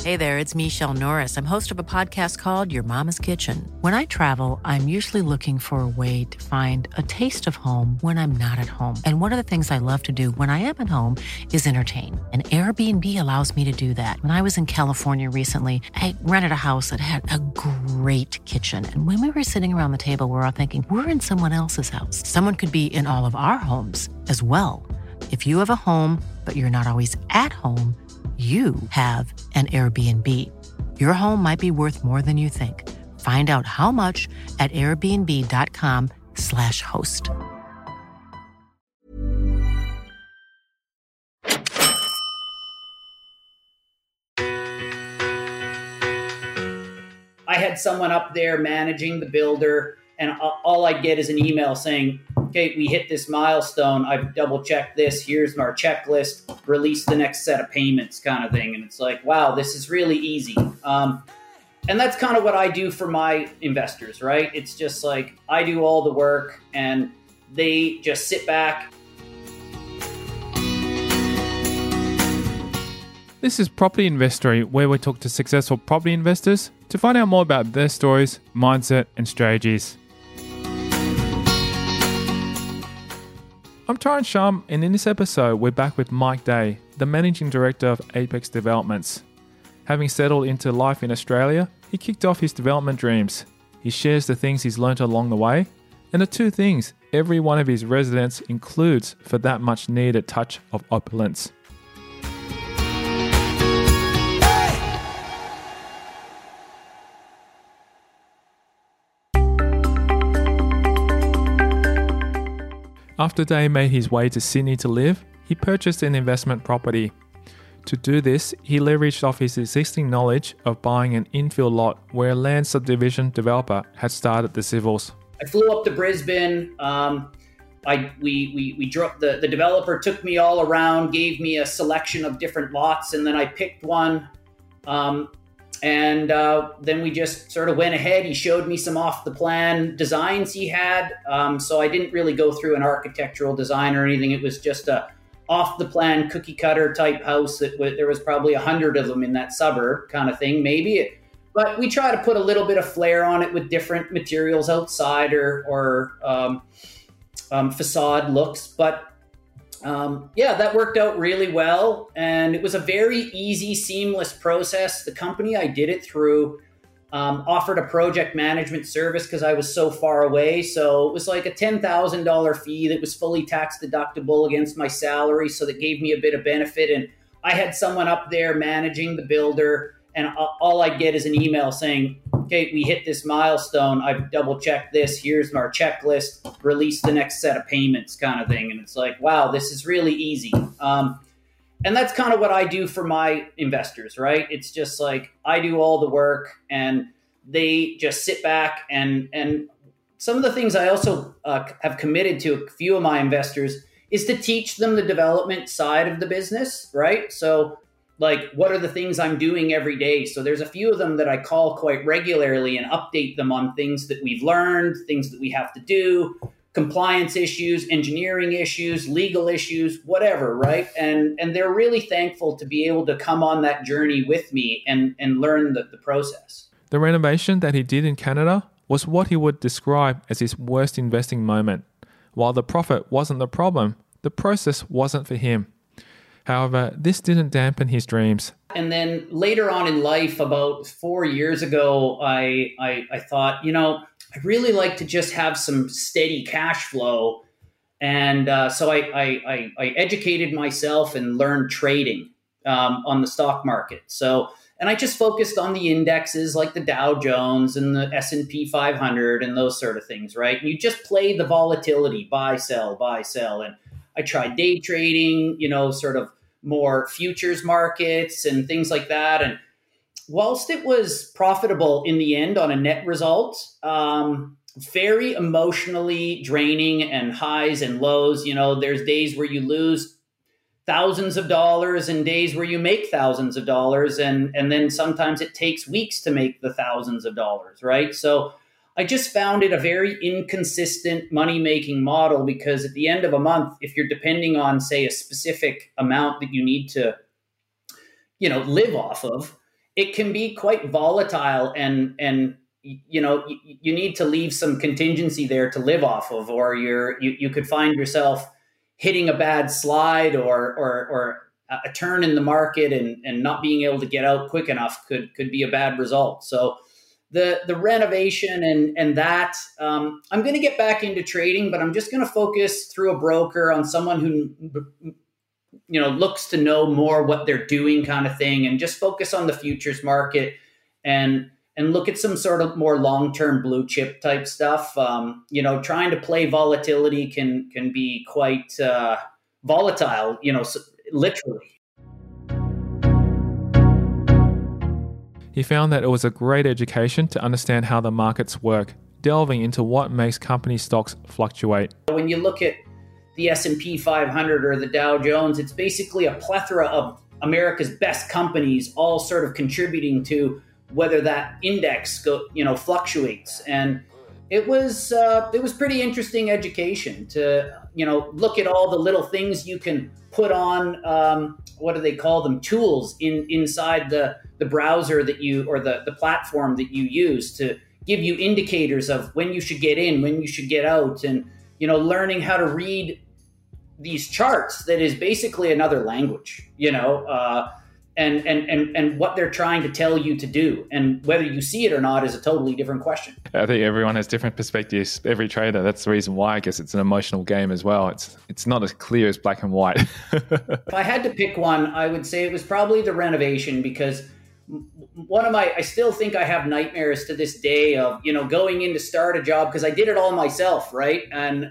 Hey there, it's Michelle Norris. I'm host of a podcast called Your Mama's Kitchen. When I travel, I'm usually looking for a way to find a taste of home when I'm not at home. And one of the things I love to do when I am at home is entertain. And Airbnb allows me to do that. When I was in California recently, I rented a house that had a great kitchen. And when we were sitting around the table, we were all thinking, we're in someone else's house. Someone could be in all of our homes as well. If you have a home, but you're not always at home, you have an Airbnb. Your home might be worth more than you think. Find out how much at airbnb.com/host. I had someone up there managing the builder, and all I get is an email saying, okay, we hit this milestone. I've double checked this. Here's our checklist. Release the next set of payments kind of thing. And it's like, wow, this is really easy. And that's kind of what I do for my investors, right? It's just like I do all the work and they just sit back. This is Property Investory, where we talk to successful property investors to find out more about their stories, mindset, and strategies. I'm Tyron Shum, and in this episode, we're back with Mike Day, the Managing Director of Apex Developments. Having settled into life in Australia, he kicked off his development dreams. He shares the things he's learnt along the way, and the two things every one of his residents includes for that much needed touch of opulence. After Day made his way to Sydney to live, he purchased an investment property. To do this, he leveraged off his existing knowledge of buying an infill lot where a land subdivision developer had started the civils. I flew up to Brisbane. We drove, the developer took me all around, gave me a selection of different lots, and then I picked one. Then we just sort of went ahead. He showed me some off-the-plan designs he had. So I didn't really go through an architectural design or anything. It was just a off-the-plan cookie-cutter type house there was probably 100 of them in that suburb kind of thing, maybe. But we try to put a little bit of flair on it with different materials outside or facade looks. But that worked out really well, and it was a very easy, seamless process. The company I did it through offered a project management service because I was so far away. So it was like a $10,000 fee that was fully tax deductible against my salary. So that gave me a bit of benefit. And I had someone up there managing the builder, and all I get is an email saying, okay, we hit this milestone. I've double checked this. Here's our checklist. Release the next set of payments kind of thing. And it's like, wow, this is really easy. And that's kind of what I do for my investors, right? It's just like I do all the work and they just sit back. And some of the things I also have committed to a few of my investors is to teach them the development side of the business, right? So like, what are the things I'm doing every day? So there's a few of them that I call quite regularly and update them on things that we've learned, things that we have to do, compliance issues, engineering issues, legal issues, whatever, right? And they're really thankful to be able to come on that journey with me and learn the process. The renovation that he did in Canada was what he would describe as his worst investing moment. While the profit wasn't the problem, the process wasn't for him. However, this didn't dampen his dreams. And then later on in life, about 4 years ago, I thought, I'd really like to just have some steady cash flow. And so I educated myself and learned trading on the stock market. And I just focused on the indexes like the Dow Jones and the S&P 500 and those sort of things, right? And you just play the volatility, buy, sell. And I tried day trading, sort of more futures markets and things like that. And whilst it was profitable in the end on a net result, very emotionally draining and highs and lows. There's days where you lose thousands of dollars and days where you make thousands of dollars. And then sometimes it takes weeks to make the thousands of dollars, right? So I just found it a very inconsistent money-making model because at the end of a month, if you're depending on, say, a specific amount that you need to, live off of, it can be quite volatile, and you need to leave some contingency there to live off of, or you could find yourself hitting a bad slide or a turn in the market and not being able to get out quick enough could be a bad result. So the renovation and that, I'm going to get back into trading, but I'm just going to focus through a broker on someone who, looks to know more what they're doing kind of thing, and just focus on the futures market and look at some sort of more long-term blue chip type stuff. Trying to play volatility can be quite volatile, literally. He found that it was a great education to understand how the markets work, delving into what makes company stocks fluctuate. When you look at the S&P 500 or the Dow Jones, it's basically a plethora of America's best companies all sort of contributing to whether that index fluctuates. And it was pretty interesting education to look at all the little things you can put on what do they call them, tools inside the browser that you, or the platform that you use, to give you indicators of when you should get in, when you should get out, and learning how to read these charts that is basically another language, and what they're trying to tell you to do, and whether you see it or not is a totally different question. I think everyone has different perspectives. Every trader, that's the reason why I guess it's an emotional game as well. It's not as clear as black and white. If I had to pick one, I would say it was probably the renovation, because I still think I have nightmares to this day of, going in to start a job, because I did it all myself, right?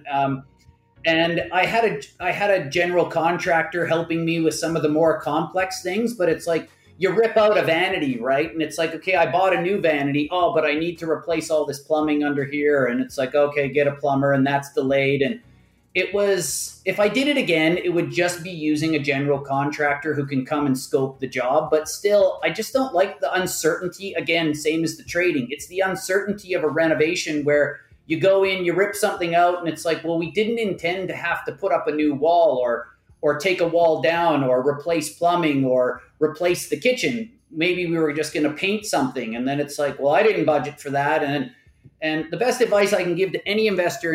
And I had a general contractor helping me with some of the more complex things, but it's like you rip out a vanity, right? And it's like, okay, I bought a new vanity. Oh, but I need to replace all this plumbing under here. And it's like, okay, get a plumber, and that's delayed. And it was, if I did it again, it would just be using a general contractor who can come and scope the job. But still, I just don't like the uncertainty. Again, same as the trading. It's the uncertainty of a renovation where you go in, you rip something out, and it's like, well, we didn't intend to have to put up a new wall or take a wall down or replace plumbing or replace the kitchen. Maybe we were just going to paint something. And then it's like, well, I didn't budget for that. And the best advice I can give to any investor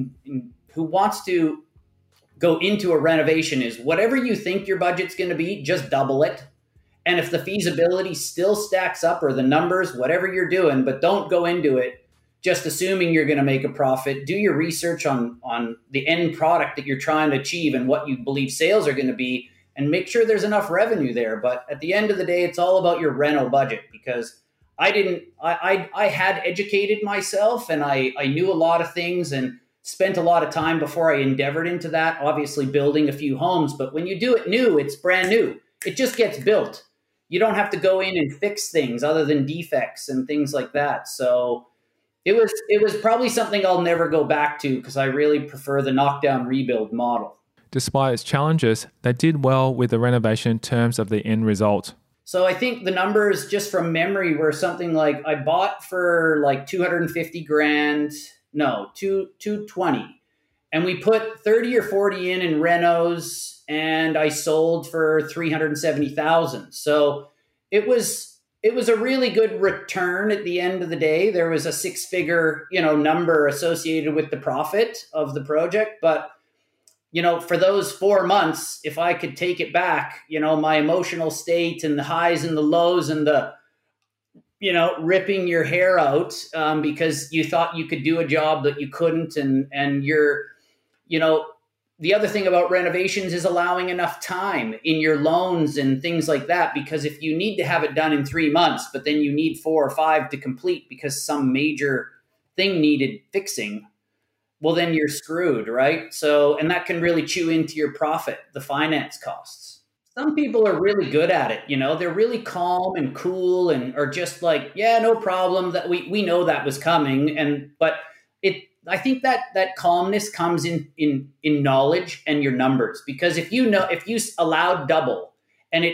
who wants to go into a renovation is, whatever you think your budget's going to be, just double it. And if the feasibility still stacks up, or the numbers, whatever you're doing, but don't go into it just assuming you're going to make a profit. Do your research on the end product that you're trying to achieve and what you believe sales are going to be, and make sure there's enough revenue there. But at the end of the day, it's all about your reno budget, because I had educated myself, and I knew a lot of things and spent a lot of time before I endeavored into that, obviously building a few homes. But when you do it new, it's brand new. It just gets built. You don't have to go in and fix things other than defects and things like that. So it was probably something I'll never go back to, because I really prefer the knockdown rebuild model. Despite its challenges, they did well with the renovation in terms of the end result. So I think the numbers, just from memory, were something like, I bought for like 250 grand, no, 220. And we put 30 or 40 in renos, and I sold for 370,000. So it was a really good return at the end of the day. There was a six-figure, number associated with the profit of the project. But, for those 4 months, if I could take it back, my emotional state and the highs and the lows and the, ripping your hair out because you thought you could do a job that you couldn't. And you're, the other thing about renovations is allowing enough time in your loans and things like that, because if you need to have it done in 3 months, but then you need 4 or 5 to complete because some major thing needed fixing, well, then you're screwed, right? So, and that can really chew into your profit, the finance costs. Some people are really good at it. They're really calm and cool and are just like, yeah, no problem, that we know that was coming. But I think that calmness comes in knowledge and your numbers, because if you allowed double and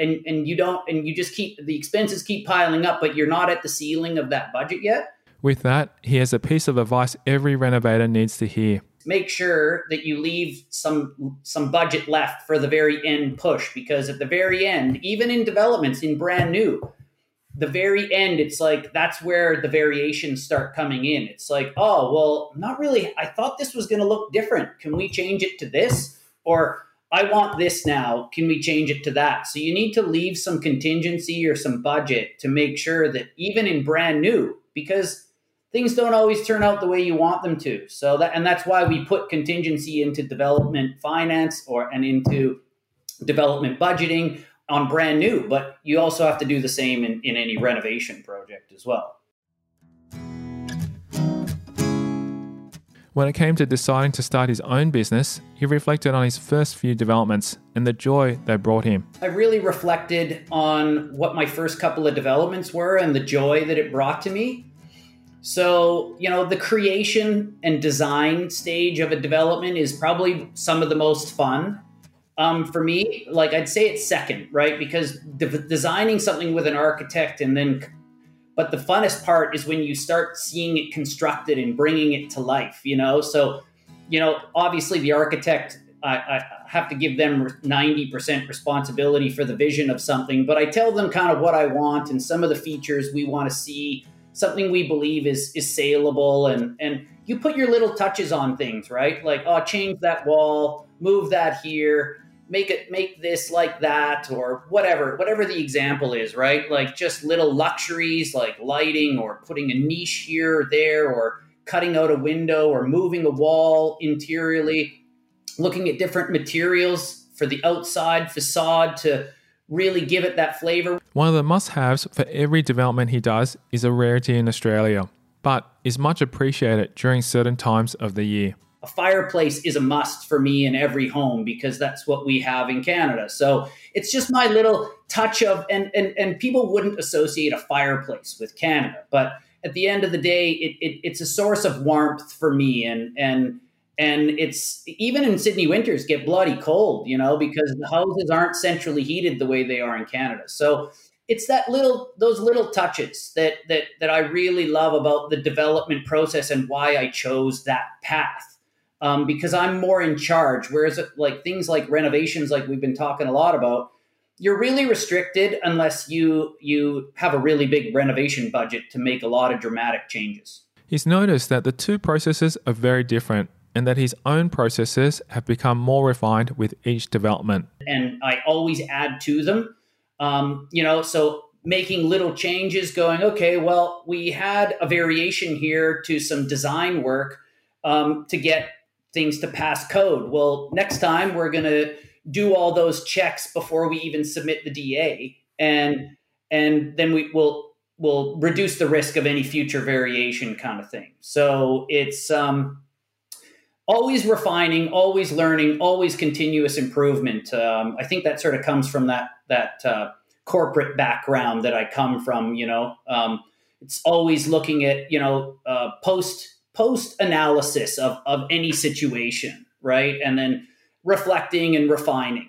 you just keep the expenses keep piling up, but you're not at the ceiling of that budget yet. With that, he has a piece of advice every renovator needs to hear. Make sure that you leave some budget left for the very end push, because at the very end, even in developments, in brand new, the very end, it's like that's where the variations start coming in. It's like, oh, well, not really. I thought this was going to look different. Can we change it to this? Or I want this now. Can we change it to that? So you need to leave some contingency or some budget to make sure that even in brand new, because things don't always turn out the way you want them to. So that's why we put contingency into development finance and into development budgeting on brand new, but you also have to do the same in any renovation project as well. When it came to deciding to start his own business, he reflected on his first few developments and the joy they brought him. I really reflected on what my first couple of developments were and the joy that it brought to me. So, the creation and design stage of a development is probably some of the most fun. For me, like I'd say it's second, right? Because designing something with an architect but the funnest part is when you start seeing it constructed and bringing it to life, So, obviously the architect, I have to give them 90% responsibility for the vision of something, but I tell them kind of what I want and some of the features we want to see, something we believe is saleable, and you put your little touches on things, right? Like, change that wall, move that here, make this like that, or whatever the example is, right? Like just little luxuries like lighting or putting a niche here or there, or cutting out a window or moving a wall interiorly, looking at different materials for the outside facade to really give it that flavor. One of the must-haves for every development he does is a rarity in Australia, but is much appreciated during certain times of the year. A fireplace is a must for me in every home because that's what we have in Canada. So it's just my little touch of, and people wouldn't associate a fireplace with Canada, but at the end of the day, it's a source of warmth for me. And it's, even in Sydney winters get bloody cold, because the houses aren't centrally heated the way they are in Canada. So it's those little touches that I really love about the development process and why I chose that path. Because I'm more in charge, whereas like things like renovations, like we've been talking a lot about, you're really restricted unless you have a really big renovation budget to make a lot of dramatic changes. He's noticed that the two processes are very different and that his own processes have become more refined with each development. And I always add to them, so making little changes, going, okay, well, we had a variation here to some design work to get things to pass code. Well, next time we're going to do all those checks before we even submit the DA, and then we'll reduce the risk of any future variation kind of thing. So it's always refining, always learning, always continuous improvement. I think that sort of comes from that corporate background that I come from. It's always looking at post analysis of any situation, right? And then reflecting and refining.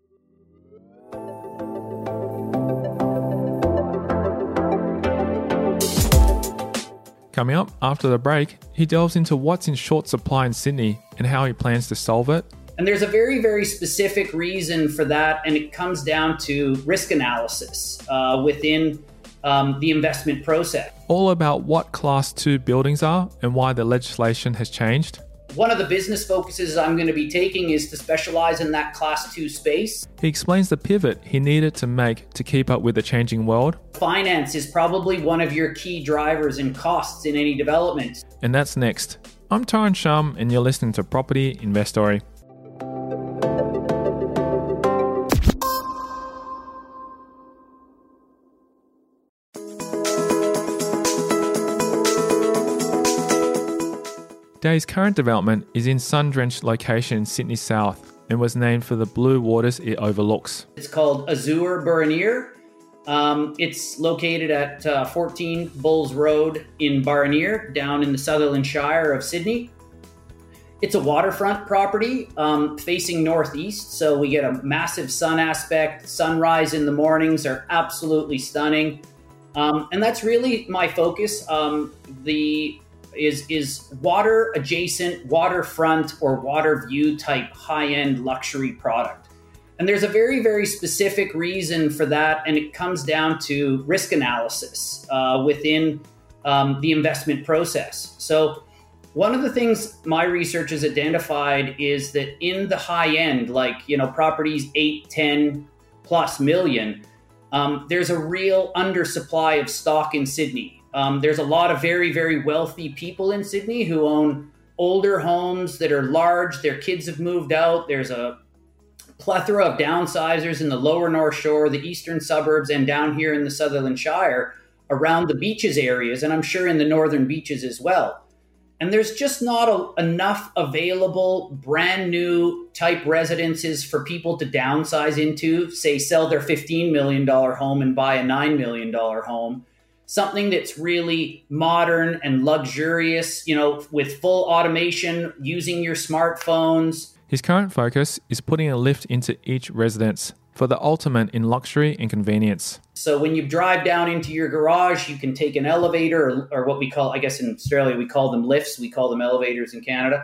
Coming up after the break, he delves into what's in short supply in Sydney and how he plans to solve it. And there's a very, very specific reason for that, and it comes down to risk analysis within the investment process. All about what Class 2 buildings are and why the legislation has changed. One of the business focuses I'm going to be taking is to specialize in that Class 2 space. He explains the pivot he needed to make to keep up with the changing world. Finance is probably one of your key drivers in costs in any development. And that's next. I'm Tyron Shum, and you're listening to Property Investory. Day's current development is in sun-drenched location in Sydney South and was named for the blue waters it overlooks. It's called Azure Burraneer. It's located at 14 Bulls Road in Burraneer, down in the Sutherland Shire of Sydney. It's a waterfront property facing northeast, so we get a massive sun aspect. Sunrise in the mornings are absolutely stunning. And that's really my focus. Is water adjacent, waterfront, or water view type high-end luxury product. And there's a very, very specific reason for that. And it comes down to risk analysis within the investment process. So one of the things my research has identified is that in the high end, like, properties 8, 10 plus million, there's a real undersupply of stock in Sydney. There's a lot of very, very wealthy people in Sydney who own older homes that are large. Their kids have moved out. There's a plethora of downsizers in the lower North Shore, the eastern suburbs, and down here in the Sutherland Shire around the beaches areas, and I'm sure in the northern beaches as well. And there's just not enough available brand new type residences for people to downsize into, say, sell their $15 million home and buy a $9 million home. Something that's really modern and luxurious, with full automation, using your smartphones. His current focus is putting a lift into each residence for the ultimate in luxury and convenience. So when you drive down into your garage, you can take an elevator or what we call, I guess in Australia, we call them lifts. We call them elevators in Canada.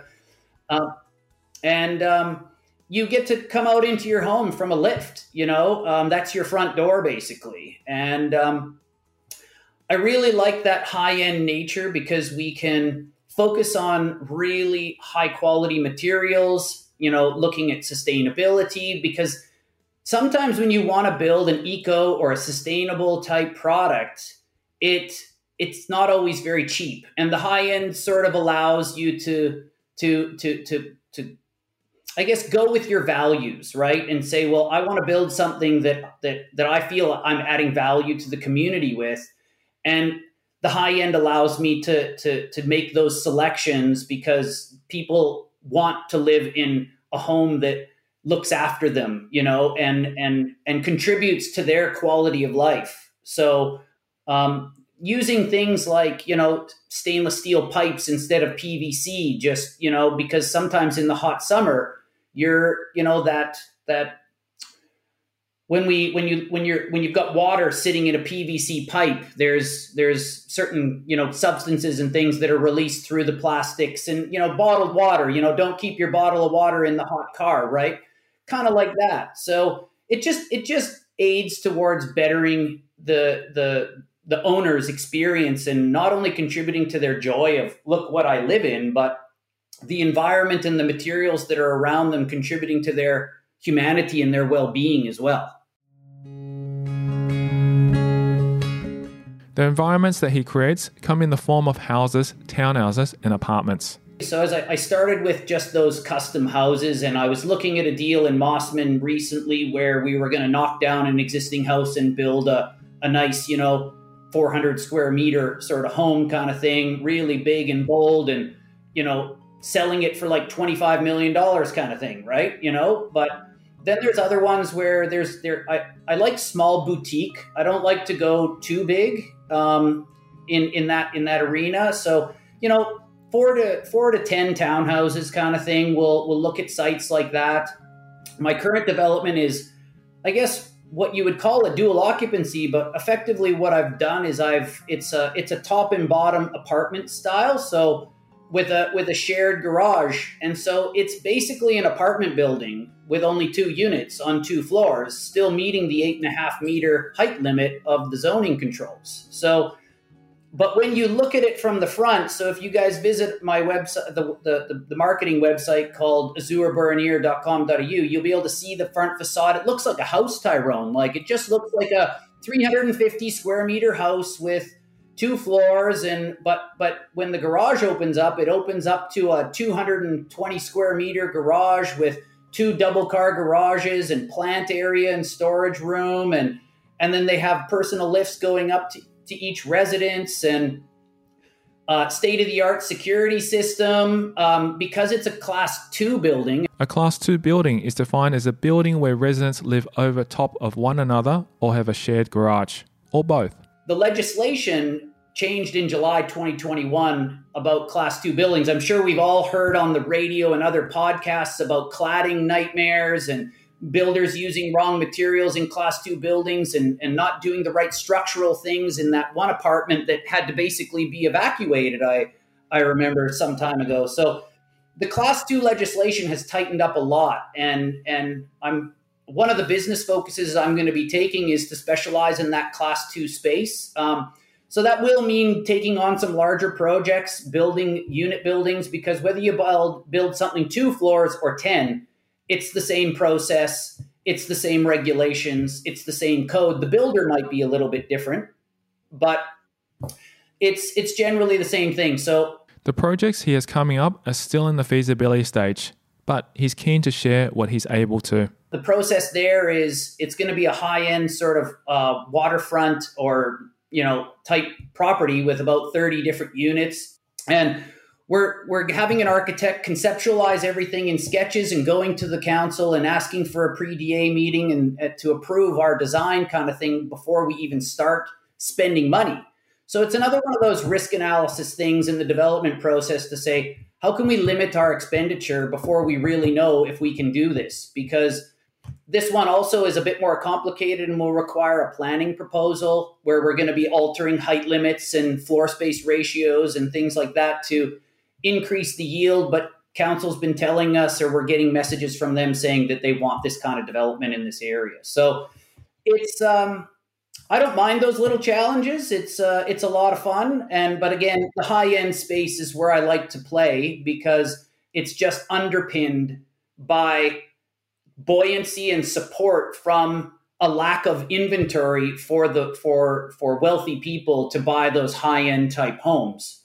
And you get to come out into your home from a lift, that's your front door basically. And I really like that high-end nature because we can focus on really high-quality materials, looking at sustainability, because sometimes when you want to build an eco or a sustainable type product, it's not always very cheap. And the high-end sort of allows you to I guess, go with your values, right? And say, well, I want to build something that I feel I'm adding value to the community with. And the high end allows me to make those selections because people want to live in a home that looks after them, and contributes to their quality of life. So using things like, stainless steel pipes instead of PVC, just, because sometimes in the hot summer, you're, that when you've got water sitting in a PVC pipe, there's certain, substances and things that are released through the plastics and, bottled water, don't keep your bottle of water in the hot car, right? Kind of like that. So it just aids towards bettering the owner's experience and not only contributing to their joy of look what I live in, but the environment and the materials that are around them contributing to their humanity and their well-being as well. The environments that he creates come in the form of houses, townhouses, and apartments. So as I started with just those custom houses, and I was looking at a deal in Mossman recently where we were going to knock down an existing house and build a nice, 400 square meter sort of home kind of thing, really big and bold, and, selling it for like $25 million kind of thing, right? But then there's other ones where I like small boutique. I don't like to go too big in that arena. So, 4 to 10 townhouses kind of thing. We'll look at sites like that. My current development is, I guess, what you would call a dual occupancy, but effectively what I've done is it's a top and bottom apartment style. So with a shared garage. And so it's basically an apartment building with only 2 units on 2 floors, still meeting the 8.5 meter height limit of the zoning controls. So, but when you look at it from the front, so if you guys visit my website, the marketing website called azurburnier.com.au, you'll be able to see the front facade. It looks like a house, Tyrone. Like it just looks like a 350 square meter house with 2 floors, but when the garage opens up, it opens up to a 220 square meter garage with 2 double car garages and plant area and storage room, and then they have personal lifts going up to each residence and state-of-the-art security system because it's a Class 2 building. A Class 2 building is defined as a building where residents live over top of one another or have a shared garage, or both. The legislation changed in July 2021 about Class 2 buildings. I'm sure we've all heard on the radio and other podcasts about cladding nightmares and builders using wrong materials in Class 2 buildings and not doing the right structural things in that one apartment that had to basically be evacuated, I remember some time ago. So the Class 2 legislation has tightened up a lot, and I'm one of the business focuses I'm going to be taking is to specialize in that class 2 space. So that will mean taking on some larger projects, building unit buildings, because whether you build something 2 floors or 10, it's the same process, it's the same regulations, it's the same code. The builder might be a little bit different, but it's generally the same thing. So the projects he has coming up are still in the feasibility stage, but he's keen to share what he's able to. The process there is it's going to be a high-end sort of waterfront or type property with about 30 different units, and we're having an architect conceptualize everything in sketches and going to the council and asking for a pre-DA meeting and to approve our design kind of thing before we even start spending money. So it's another one of those risk analysis things in the development process to say, how can we limit our expenditure before we really know if we can do this? Because this one also is a bit more complicated and will require a planning proposal where we're going to be altering height limits and floor space ratios and things like that to increase the yield. But council's been telling us, or we're getting messages from them saying that they want this kind of development in this area. So it's, I don't mind those little challenges. It's a lot of fun. But again, the high end space is where I like to play because it's just underpinned by buoyancy and support from a lack of inventory for wealthy people to buy those high end type homes.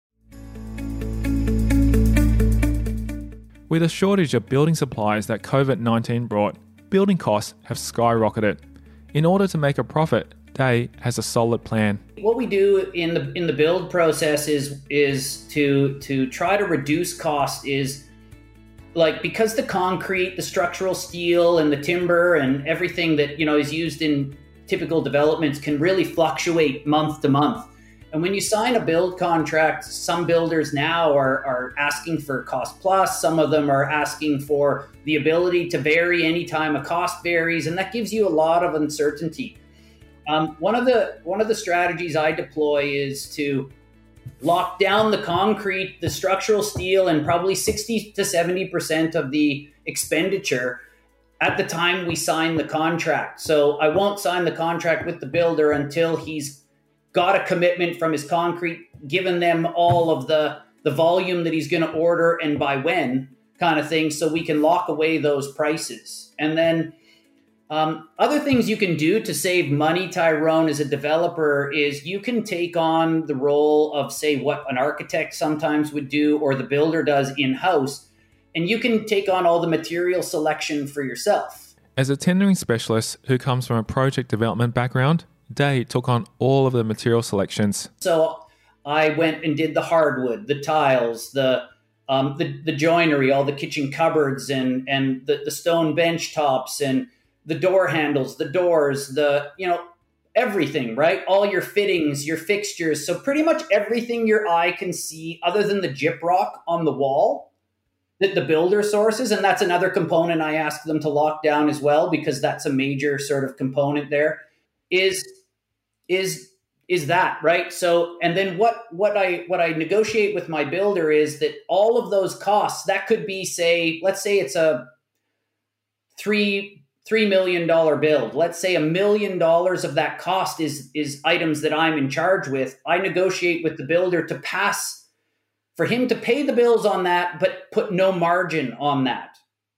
With a shortage of building supplies that COVID-19 brought, building costs have skyrocketed. In order to make a profit, Day has a solid plan. What we do in the build process is to try to reduce cost is like, because the concrete, the structural steel and the timber and everything that is used in typical developments can really fluctuate month to month. And when you sign a build contract, some builders now are asking for cost plus. Some of them are asking for the ability to vary anytime a cost varies, and that gives you a lot of uncertainty. One of the strategies I deploy is to lock down the concrete, the structural steel, and probably 60 to 70% of the expenditure at the time we sign the contract. So I won't sign the contract with the builder until he's got a commitment from his concrete, given them all of the volume that he's going to order and by when kind of thing, so we can lock away those prices. And then other things you can do to save money, Tyrone, as a developer is you can take on the role of, say, what an architect sometimes would do or the builder does in-house, and you can take on all the material selection for yourself. As a tendering specialist who comes from a project development background, Day took on all of the material selections. So I went and did the hardwood, the tiles, the joinery, all the kitchen cupboards and the stone bench tops and the door handles, the doors, everything, right? All your fittings, your fixtures. So pretty much everything your eye can see other than the gyprock on the wall that the builder sources. And that's another component I ask them to lock down as well, because that's a major sort of component there. Is that right? So, and then what I negotiate with my builder is that all of those costs, that could be, let's say it's a $3 million build. Let's say $1 million of that cost is items that I'm in charge with. I negotiate with the builder for him to pay the bills on that, but put no margin on that.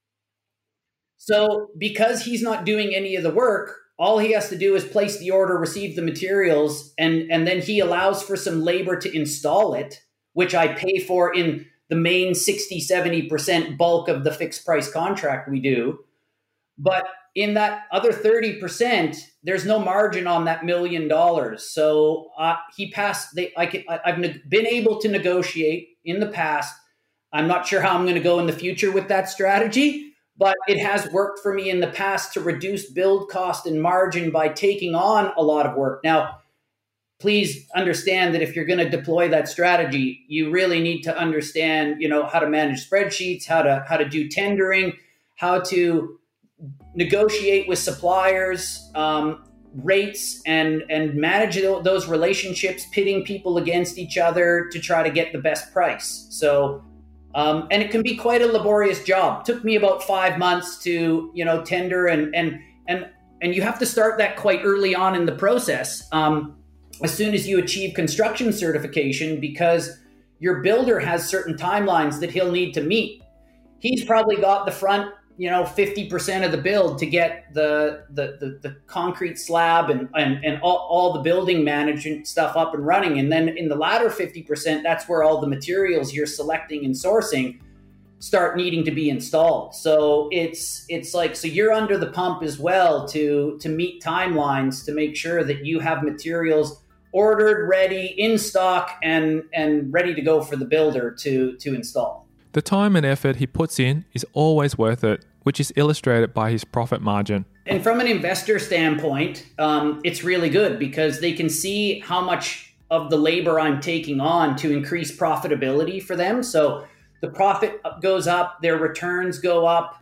So because he's not doing any of the work, all he has to do is place the order, receive the materials, and then he allows for some labor to install it, which I pay for in the main 60-70% bulk of the fixed price contract we do. But in that other 30%, there's no margin on that $1 million. So I've been able to negotiate in the past. I'm not sure how I'm going to go in the future with that strategy, but it has worked for me in the past to reduce build cost and margin by taking on a lot of work. Now, please understand that if you're going to deploy that strategy, you really need to understand, how to manage spreadsheets, how to do tendering, how to negotiate with suppliers, rates, and manage those relationships, pitting people against each other to try to get the best price. So And it can be quite a laborious job. It took me about 5 months to, tender and you have to start that quite early on in the process. As soon as you achieve construction certification, because your builder has certain timelines that he'll need to meet. He's probably got the front, 50% of the build to get the concrete slab and all the building management stuff up and running. And then in the latter 50%, that's where all the materials you're selecting and sourcing start needing to be installed. So it's like, so you're under the pump as well to meet timelines, to make sure that you have materials ordered, ready, in stock, and ready to go for the builder to install. The time and effort he puts in is always worth it, which is illustrated by his profit margin. And from an investor standpoint, it's really good because they can see how much of the labor I'm taking on to increase profitability for them. So the profit goes up, their returns go up,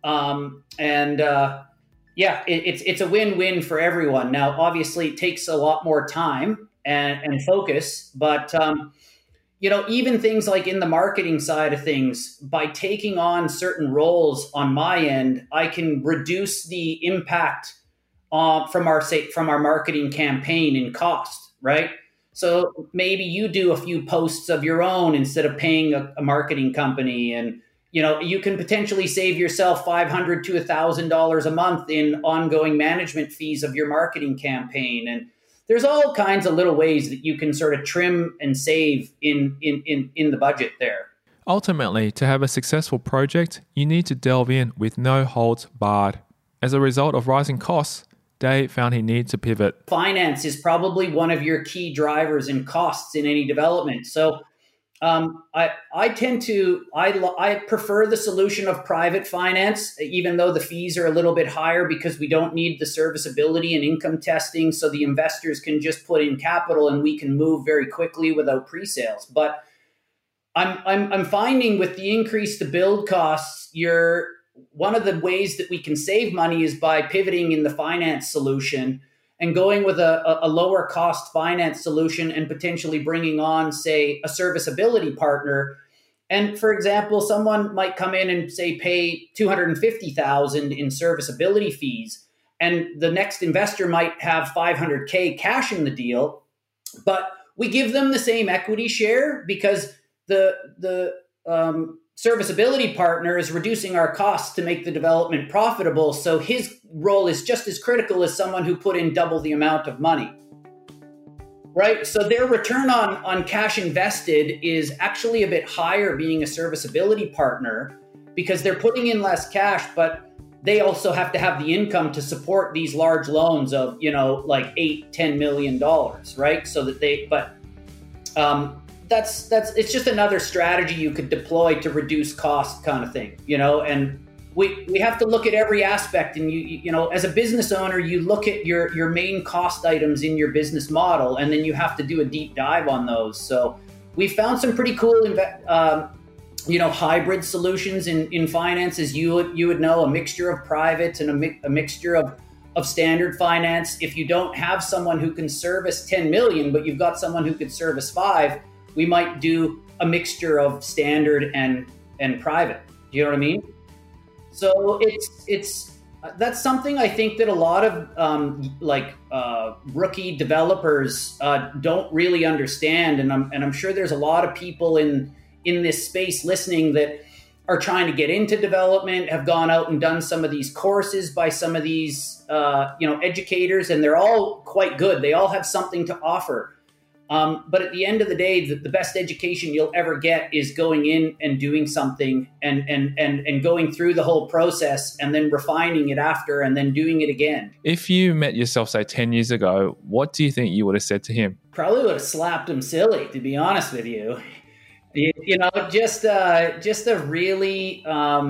it's a win-win for everyone. Now, obviously, it takes a lot more time and focus, but even things like in the marketing side of things, by taking on certain roles on my end, I can reduce the impact from our marketing campaign in cost, right? So maybe you do a few posts of your own instead of paying a marketing company, and you can potentially save yourself $500 to $1,000 a month in ongoing management fees of your marketing campaign. And there's all kinds of little ways that you can sort of trim and save in the budget there. Ultimately, to have a successful project, you need to delve in with no holds barred. As a result of rising costs, Dave found he needed to pivot. Finance is probably one of your key drivers in costs in any development. So I prefer the solution of private finance, even though the fees are a little bit higher because we don't need the serviceability and income testing. So the investors can just put in capital and we can move very quickly without pre-sales. But I'm finding with the increase to build costs, one of the ways that we can save money is by pivoting in the finance solution and going with a lower cost finance solution and potentially bringing on, say, a serviceability partner. And for example, someone might come in and say pay $250,000 in serviceability fees, and the next investor might have $500K cash in the deal, but we give them the same equity share because the serviceability partner is reducing our costs to make the development profitable. So his role is just as critical as someone who put in double the amount of money, right? So their return on cash invested is actually a bit higher being a serviceability partner because they're putting in less cash, but they also have to have the income to support these large loans of, like $8-10 million, right? So that that's it's just another strategy you could deploy to reduce cost kind of thing, and we have to look at every aspect. And as a business owner, you look at your main cost items in your business model, and then you have to do a deep dive on those. So we found some pretty cool hybrid solutions in finance, as you would know, a mixture of private and a mixture of standard finance. If you don't have someone who can service 10 million, but you've got someone who could service 5, we might do a mixture of standard and private. Do you know what I mean? So that's something I think that a lot of rookie developers don't really understand, and I'm sure there's a lot of people in this space listening that are trying to get into development, have gone out and done some of these courses by some of these educators, and they're all quite good. They all have something to offer. But at the end of the day, the best education you'll ever get is going in and doing something and going through the whole process and then refining it after and then doing it again. If you met yourself, say, 10 years ago, what do you think you would have said to him? Probably would have slapped him silly, to be honest with you. Just a really,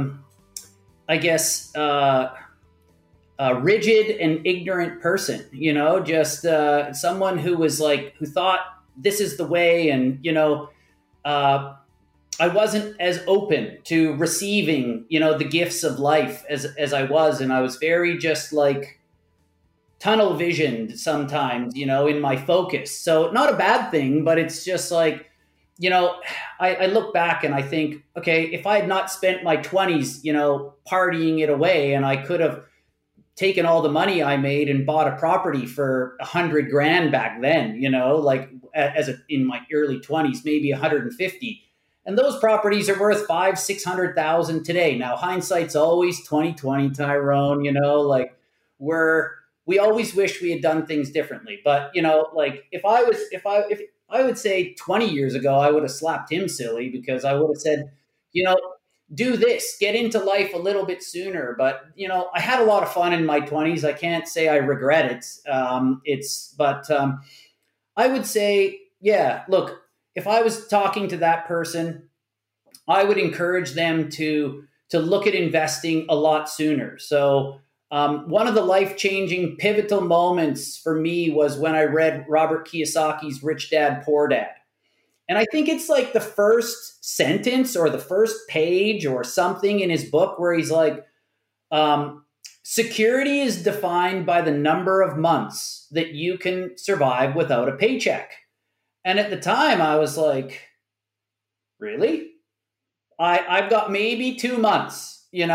rigid and ignorant person, just someone who thought this is the way. And, I wasn't as open to receiving, the gifts of life as I was. And I was very just tunnel visioned sometimes, in my focus. So not a bad thing, but it's just I look back and I think, okay, if I had not spent my 20s, partying it away, and I could have taken all the money I made and bought a property for 100 grand back then, like in my early 20s, maybe 150. And those properties are worth 500,000-600,000 today. Now, hindsight's always 2020, Tyrone, like we always wish we had done things differently. But, like if I would say 20 years ago, I would have slapped him silly, because I would have said, do this, get into life a little bit sooner. But, I had a lot of fun in my 20s. I can't say I regret it. But I would say, yeah, look, if I was talking to that person, I would encourage them to look at investing a lot sooner. So one of the life-changing pivotal moments for me was when I read Robert Kiyosaki's Rich Dad, Poor Dad. And I think it's like the first sentence or the first page or something in his book where he's like, security is defined by the number of months that you can survive without a paycheck. And at the time I was like, really? I've got maybe 2 months, and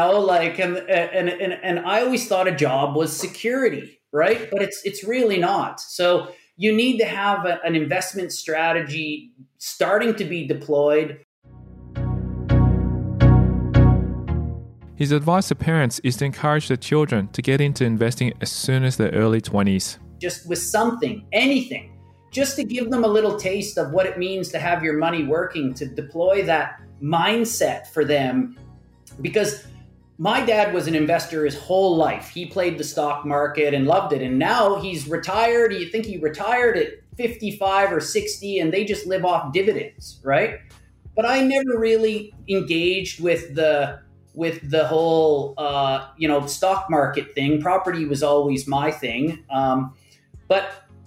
I always thought a job was security, right? But it's really not. So you need to have an investment strategy starting to be deployed. His advice to parents is to encourage their children to get into investing as soon as their early 20s. Just with something, anything, just to give them a little taste of what it means to have your money working, to deploy that mindset for them. Because my dad was an investor his whole life. He played the stock market and loved it. And now he's retired. You think he retired at 55 or 60 and they just live off dividends, right? But I never really engaged with the whole, stock market thing. Property was always my thing. But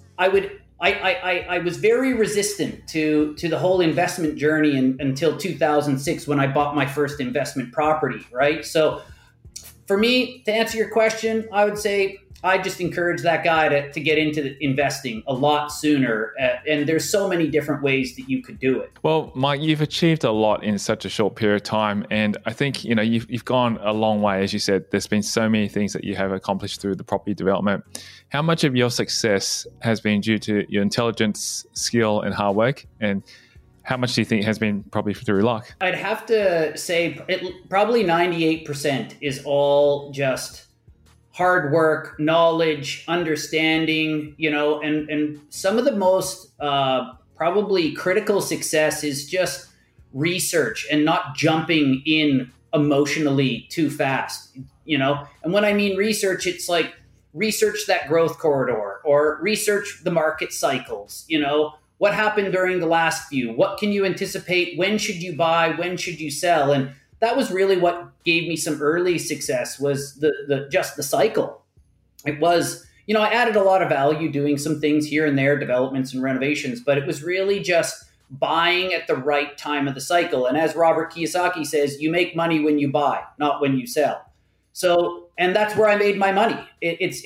I was very resistant to the whole investment journey until 2006 when I bought my first investment property, right? So for me, to answer your question, I would say I just encourage that guy to get into investing a lot sooner. And there's so many different ways that you could do it. Well, Mike, you've achieved a lot in such a short period of time. And I think, you've gone a long way. As you said, there's been so many things that you have accomplished through the property development. How much of your success has been due to your intelligence, skill, and hard work? And how much do you think has been probably through luck? I'd have to say probably 98% is all just hard work, knowledge, understanding, and some of the most probably critical success is just research and not jumping in emotionally too fast, And when I mean research, it's like research that growth corridor or research the market cycles, what happened during the last few, what can you anticipate, when should you buy, when should you sell? And that was really what gave me some early success was the cycle. It was, I added a lot of value doing some things here and there, developments and renovations, but it was really just buying at the right time of the cycle. And as Robert Kiyosaki says, you make money when you buy, not when you sell. So, and that's where I made my money. It's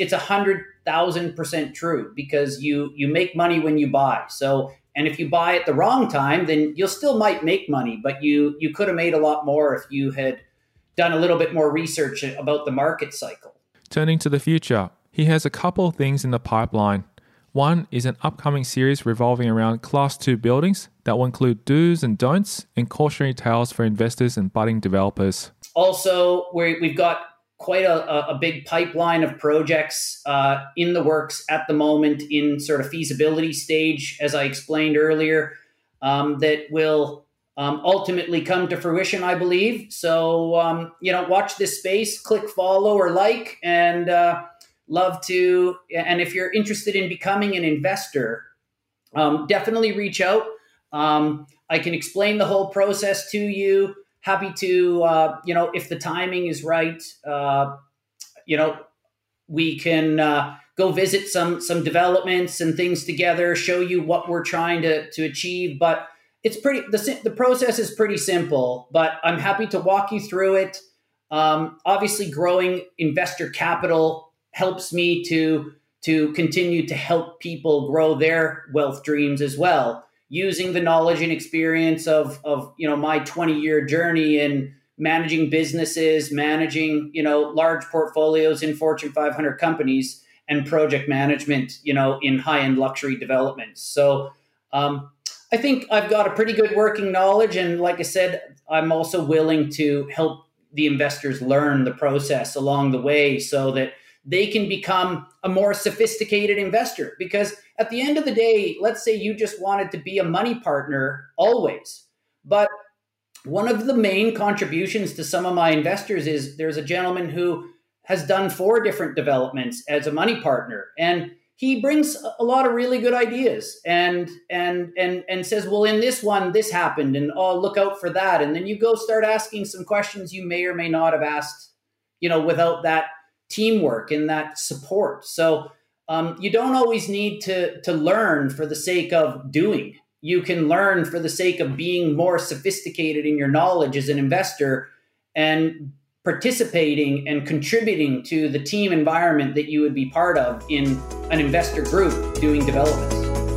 100,000% true because you make money when you buy. So, and if you buy at the wrong time, then you'll still might make money, but you could have made a lot more if you had done a little bit more research about the market cycle. Turning to the future, he has a couple of things in the pipeline. One is an upcoming series revolving around Class 2 buildings that will include do's and don'ts and cautionary tales for investors and budding developers. Also, we've got quite a big pipeline of projects in the works at the moment in sort of feasibility stage, as I explained earlier, that will ultimately come to fruition, I believe. So, watch this space, click follow or like, and love to. And if you're interested in becoming an investor, definitely reach out. I can explain the whole process to you. Happy to, if the timing is right, we can go visit some developments and things together, show you what we're trying to achieve. But it's the process is pretty simple, but I'm happy to walk you through it. Obviously, growing investor capital helps me to continue to help people grow their wealth dreams as well. using the knowledge and experience of my 20-year journey in managing businesses, managing, large portfolios in Fortune 500 companies, and project management, in high-end luxury developments. So I think I've got a pretty good working knowledge. And like I said, I'm also willing to help the investors learn the process along the way so that they can become a more sophisticated investor. Because at the end of the day, let's say you just wanted to be a money partner always. But one of the main contributions to some of my investors is there's a gentleman who has done 4 different developments as a money partner. And he brings a lot of really good ideas and says, well, in this one, this happened, and look out for that. And then you go start asking some questions you may or may not have asked, without that teamwork and that support. So you don't always need to learn for the sake of doing. You can learn for the sake of being more sophisticated in your knowledge as an investor and participating and contributing to the team environment that you would be part of in an investor group doing developments.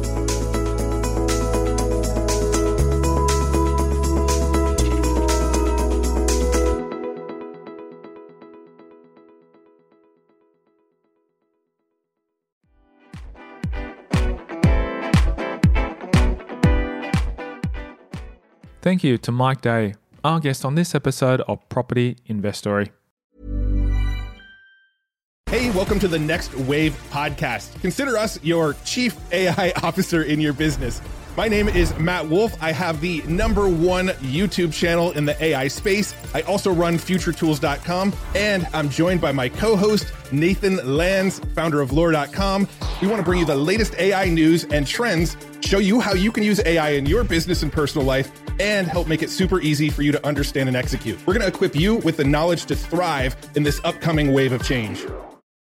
Thank you to Mike Day, our guest on this episode of Property Investory. Hey, welcome to the Next Wave podcast. Consider us your chief AI officer in your business. My name is Matt Wolf. I have the #1 YouTube channel in the AI space. I also run futuretools.com, and I'm joined by my co-host, Nathan Lands, founder of lore.com. We want to bring you the latest AI news and trends, show you how you can use AI in your business and personal life, and help make it super easy for you to understand and execute. We're going to equip you with the knowledge to thrive in this upcoming wave of change.